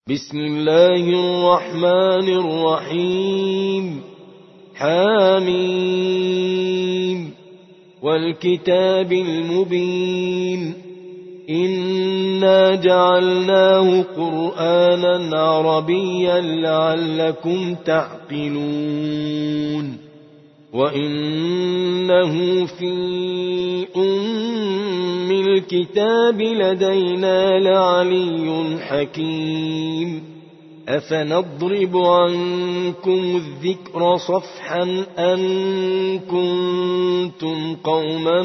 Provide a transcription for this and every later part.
بسم الله الرحمن الرحيم حميم والكتاب المبين إنا جعلناه قرآنا عربيا لعلكم تعقلون وإنه في أم الكتاب لدينا لعلي حكيم أفنضرب عنكم الذكر صفحا أن كنتم قوما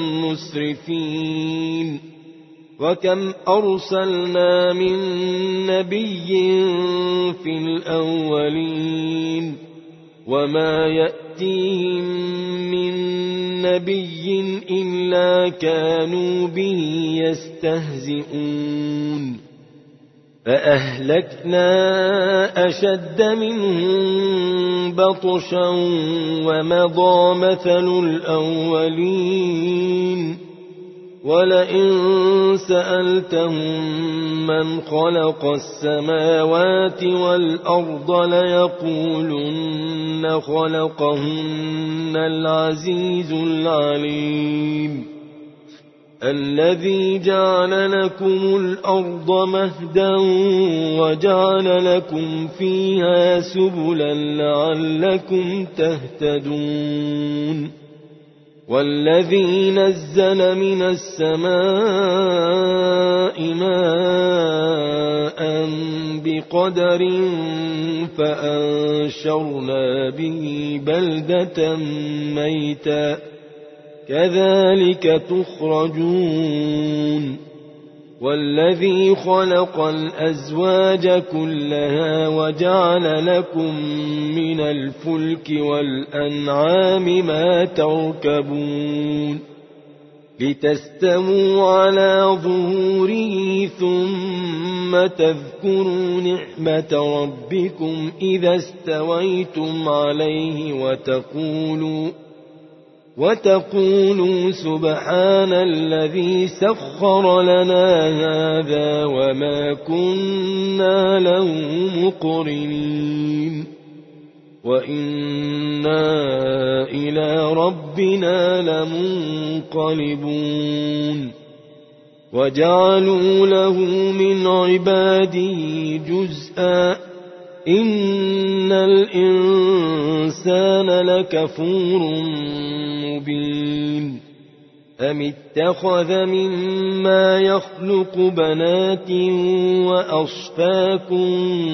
مسرفين وكم أرسلنا من نبي في الأولين وما يأتيهم من نبي إلا كانوا به يستهزئون فأهلكنا أشد منهم بطشا ومضى مثل الأولين ولئن سألتهم من خلق السماوات والأرض ليقولن خلقهن العزيز العليم الذي جعل لكم الأرض مهدا وجعل لكم فيها سبلا لعلكم تهتدون والذي نزل من السماء ماء بقدر فأنشرنا به بلدة ميتا كذلك تخرجون والذي خلق الأزواج كلها وجعل لكم من الفلك والأنعام ما تركبون لتستووا على ظهوره ثم تذكروا نعمة ربكم إذا استويتم عليه وتقولوا سبحان الذي سخر لنا هذا وما كنا له مقرنين وإنا إلى ربنا لمنقلبون وجعلوا له من عباده جزءا إن الإنسان لكفور مبين أم اتخذ مما يخلق بنات وأصفاكم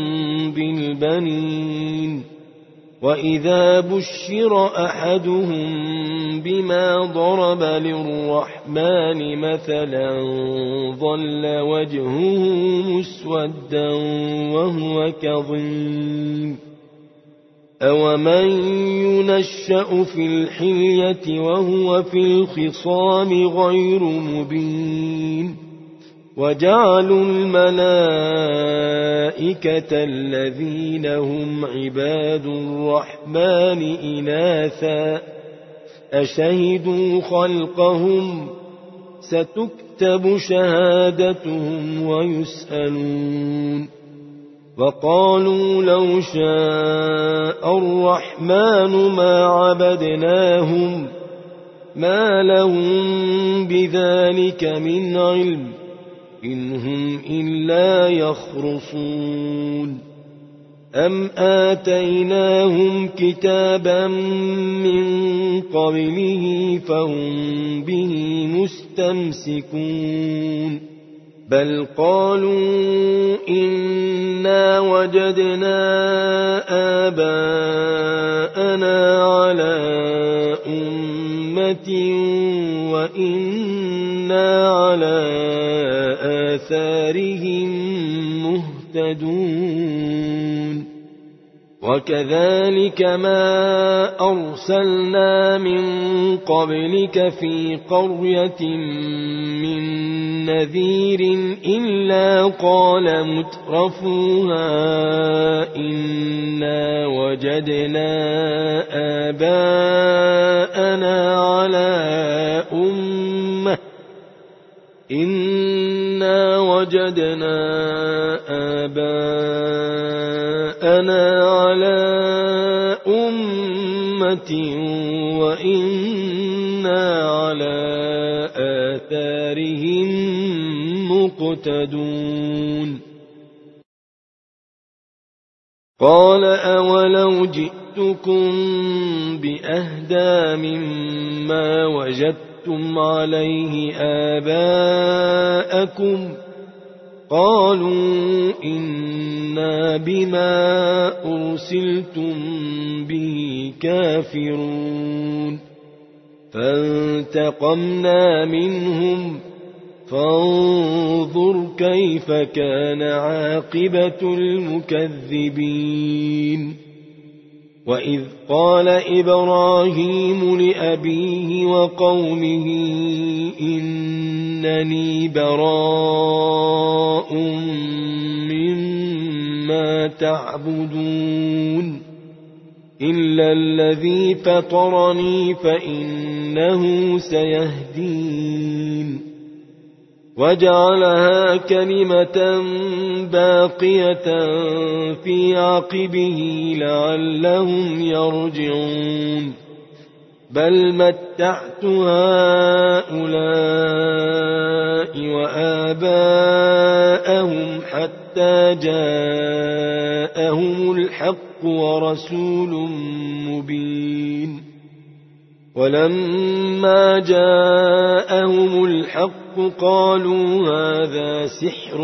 بالبنين وإذا بشر أحدهم بما ضرب للرحمن مثلا ظل وجهه مسودا وهو كظيم أومن ينشأ في الحلية وهو في الخصام غير مبين وجعلوا الملائكة الذين هم عباد الرحمن إناثا أشهدوا خلقهم ستكتب شهادتهم ويسألون وقالوا لو شاء الرحمن ما عبدناهم ما لهم بذلك من علم إن هم إلا يخرصون أم آتيناهم كتابا من قبله فهم به مستمسكون بل قالوا إنا وجدنا آباءنا على أمة وإنا على آثارهم مهتدون وكذلك ما أرسلنا من قبلك في قرية من نذير إلا قال مترفوها إنا وجدنا آباءنا على أمة إنا وجدنا آباءنا على أمة وإنا على آثارهم مقتدون قال أولو جئتكم بأهدى مما وجدتم عليه آباءكم قالوا إنا بما أرسلتم به كافرون فانتقمنا منهم فانظر كيف كان عاقبة المكذبين وإذ قال إبراهيم لأبيه وقومه إنني براء مما تعبدون إلا الذي فطرني فإنه سيهدين وجعلها كلمة باقية في عقبه لعلهم يرجعون بل متعت هؤلاء وآباءهم حتى جاءهم الحق ورسول مبين ولما جاءهم الحق قالوا هذا سحر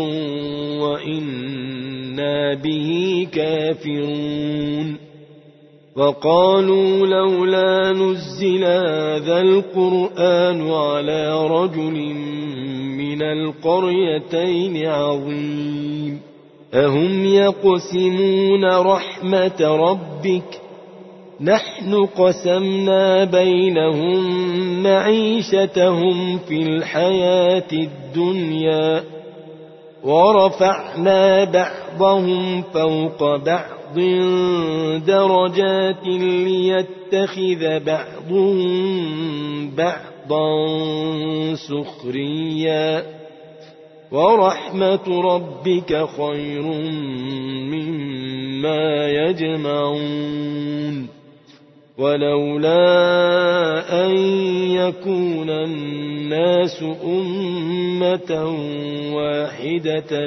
وإنا به كافرون وقالوا لولا نزل هذا القرآن على رجل من القريتين عظيم أهم يقسمون رحمة ربك نحن قسمنا بينهم معيشتهم في الحياة الدنيا ورفعنا بعضهم فوق بعض درجات ليتخذ بعضهم بعضا سخريا ورحمة ربك خير مما يجمعون ولولا أن يكون الناس أمة واحدة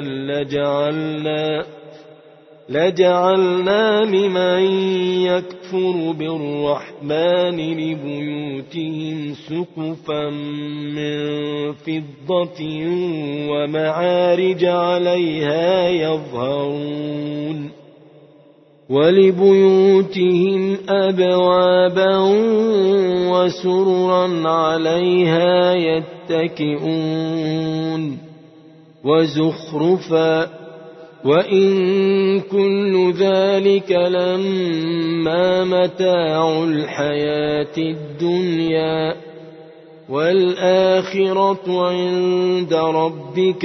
لجعلنا لمن يكفر بالرحمن لبيوتهم سقفا من فضة ومعارج عليها يظهرون ولبيوتهم أبوابا وسررا عليها يتكئون وزخرفا وإن كل ذلك لما متاع الحياة الدنيا والآخرة عند ربك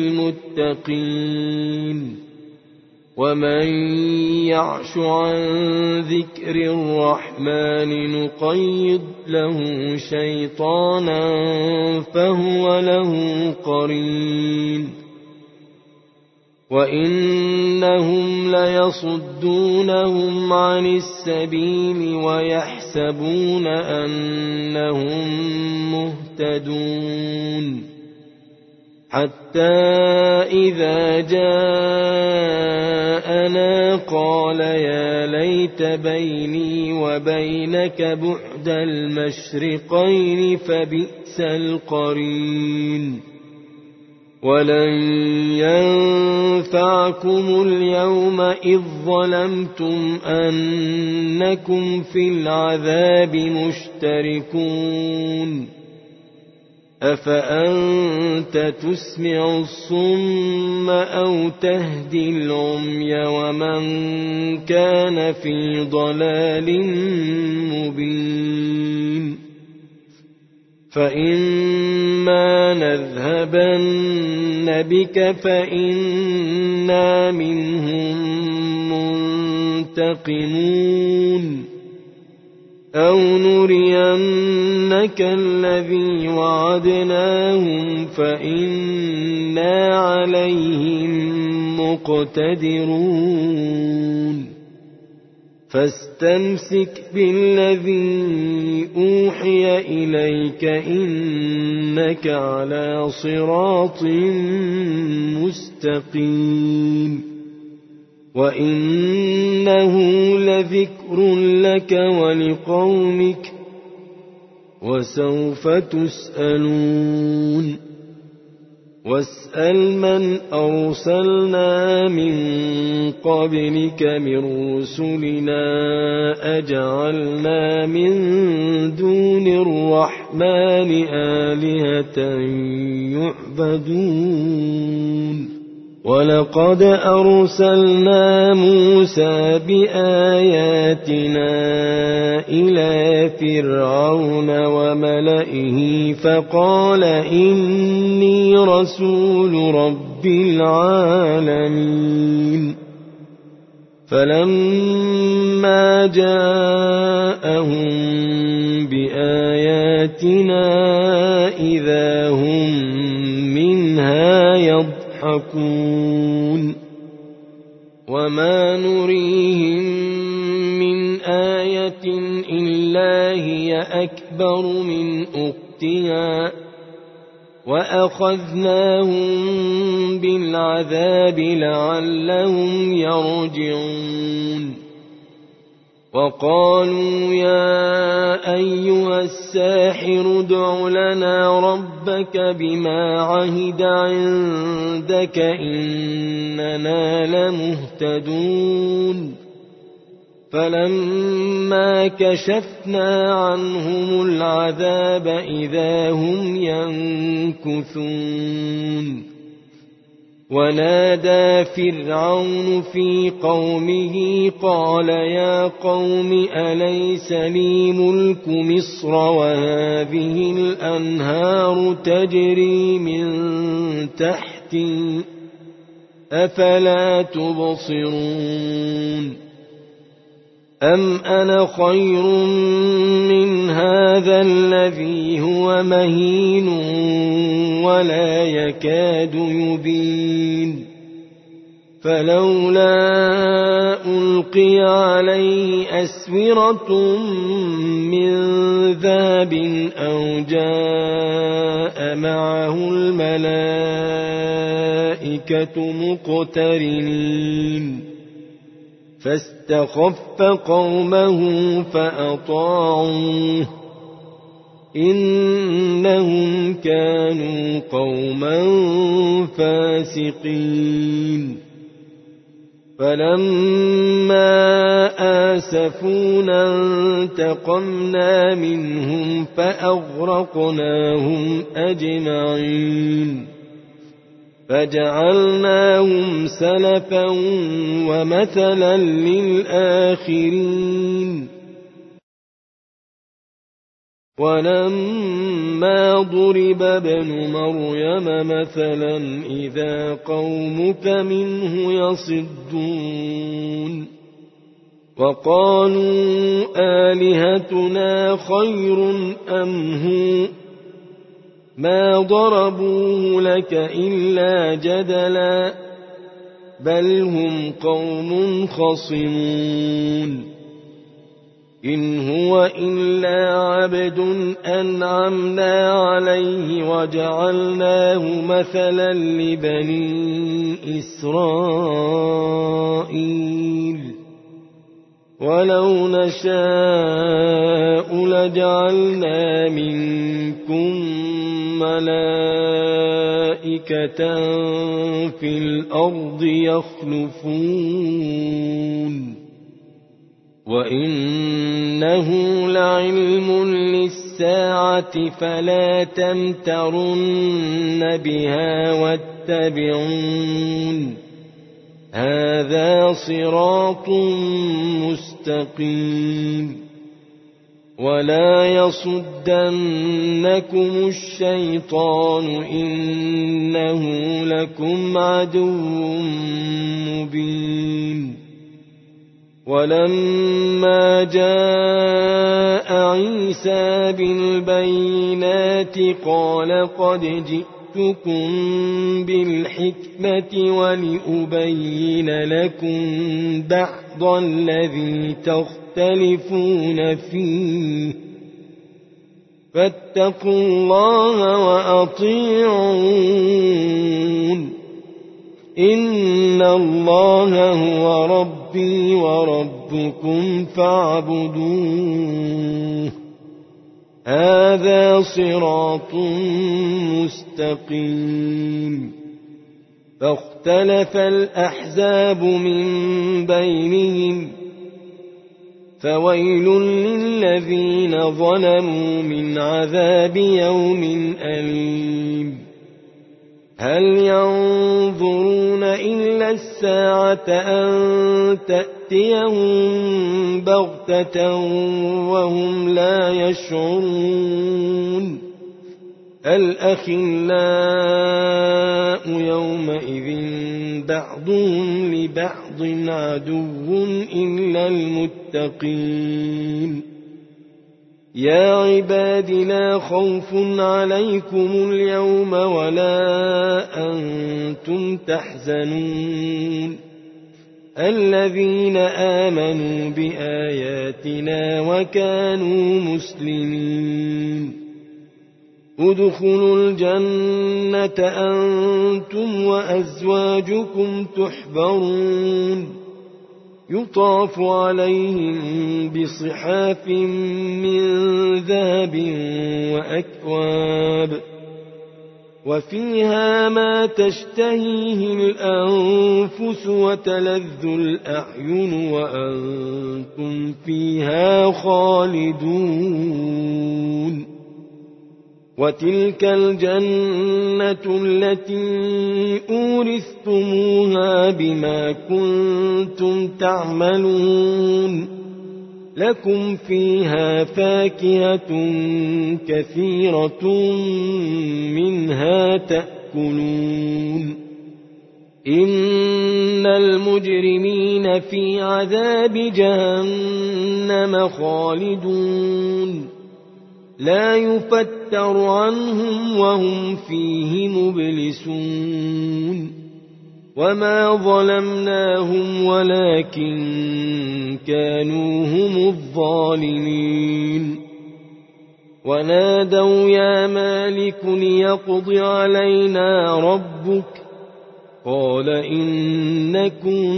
للمتقين ومن يعش عن ذكر الرحمن نقيض له شيطانا فهو له قرين وإنهم ليصدونهم عن السبيل ويحسبون أنهم مهتدون حتى إذا جاءنا قال يا ليت بيني وبينك بعد المشرقين فبئس القرين ولن ينفعكم اليوم إذ ظلمتم أنكم في العذاب مشتركون أفأنت تسمع الصم أو تهدي العمي ومن كان في ضلال مبين فإما نذهبن بك فإنا منهم منتقمون أو نرينك الذي وعدناهم فإنا عليهم مقتدرون فاستمسك بالذي أوحي إليك إنك على صراط مستقيم وإنه لذكر لك ولقومك وسوف تسألون واسأل من أرسلنا من قبلك من رسلنا أجعلنا من دون الرحمن آلهة يعبدون ولقد أرسلنا موسى بآياتنا إلى فرعون وملئه فقال إني رسول رب العالمين فلما جاءهم بآياتنا إذا هم منها يضحكون وما نريهم من آية إلا هي أكبر من أختها وأخذناهم بالعذاب لعلهم يرجعون وقالوا يا أيها الساحر ادع لنا ربك بما عهد عندك إننا لمهتدون فلما كشفنا عنهم العذاب إذا هم ينكثون ونادى فرعون في قومه قال يا قوم أليس لي ملك مصر وهذه الأنهار تجري من تحتي أفلا تبصرون أم أنا خير من هذا الذي هو مهين ولا يكاد يبين فلولا ألقي عليه أسورة من ذهب أو جاء معه الملائكة مقترنين فاستخف قومه فأطاعوه إنهم كانوا قوما فاسقين فلما آسفونا انتقمنا منهم فأغرقناهم أجمعين فجعلناهم سلفا ومثلا للآخرين ولما ضرب ابن مريم مثلا إذا قومك منه يصدون وقالوا آلهتنا خير أم هو ما ضربوه لك إلا جدلا بل هم قوم خصمون إن هو إلا عبد أنعمنا عليه وجعلناه مثلا لبني إسرائيل ولو نشاء لجعلنا منكم ملائكة في الأرض يخلفون وإنه لعلم للساعة فلا تمترن بها واتبعون هذا صراط مستقيم ولا يصدنكم الشيطان إنه لكم عدو مبين ولما جاء عيسى بالبينات قال قد جئتكم بالحكمة ولأبين لكم بعض الذي تختلفون فيه فاتقوا الله وأطيعون إن الله هو ربي وربكم فاعبدوه هذا صراط مستقيم فاختلف الأحزاب من بينهم فويل للذين ظلموا من عذاب يوم أليم هل ينظرون إلا الساعة أن تأتيهم بغتة وهم لا يشعرون الأخلاء يومئذ بعضهم لبعض عدو إلا المتقين يا عباد لا خوف عليكم اليوم ولا أنتم تحزنون الذين آمنوا بآياتنا وكانوا مسلمين ادخلوا الجنة أنتم وأزواجكم تحبرون يطاف عليهم بصحاف من ذهب وأكواب وفيها ما تشتهيه الأنفس وتلذ الأعين وأنتم فيها خالدون وتلك الجنة التي أورثتموها بما كنتم تعملون لكم فيها فاكهة كثيرة منها تأكلون إن المجرمين في عذاب جهنم خالدون لا يفتر عنهم وهم فيه مبلسون وما ظلمناهم ولكن كانوا هم الظالمين ونادوا يا مالك ليقض علينا ربك قال إنكم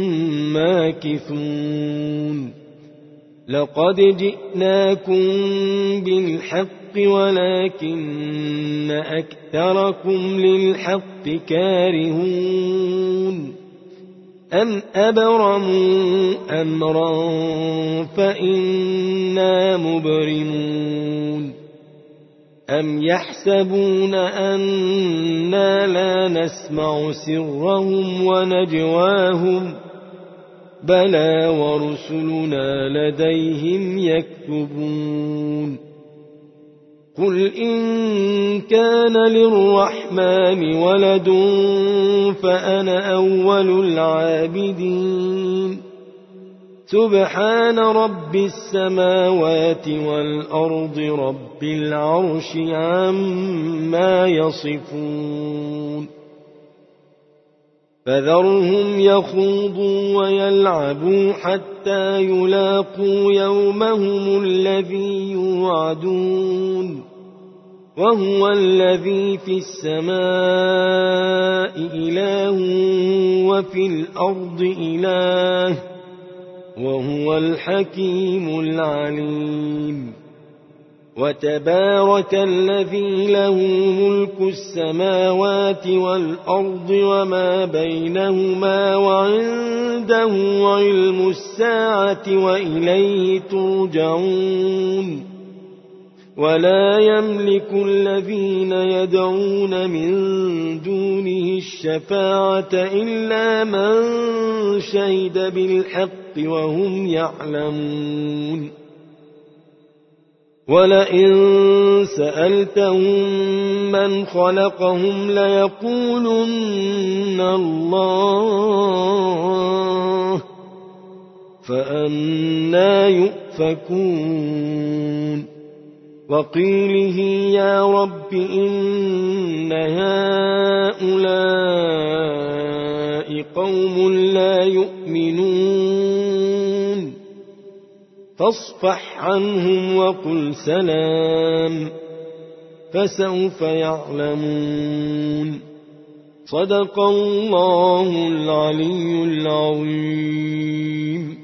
ماكثون لقد جئناكم بالحق ولكن أكثركم للحق كارهون أم أبرموا أمرا فإنا مبرمون أم يحسبون أنا لا نسمع سرهم ونجواهم بلى ورسلنا لديهم يكتبون قل إن كان للرحمن ولد فأنا أول العابدين سبحان رب السماوات والأرض رب العرش عما يصفون فذرهم يخوضوا ويلعبوا حتى يلاقوا يومهم الذي يوعدون وهو الذي في السماء إله وفي الأرض إله وهو الحكيم العليم وتبارك الذي له ملك السماوات والأرض وما بينهما وعنده علم الساعة وإليه ترجعون ولا يملك الذين يدعون من دونه الشفاعة إلا من شهد بالحق وهم يعلمون ولئن سألتهم من خلقهم ليقولن الله فأنى يؤفكون وقيله يا رب إن هؤلاء قوم لا يؤمنون فاصفح عنهم وقل سلام فسوف يعلمون صدق الله العلي العظيم.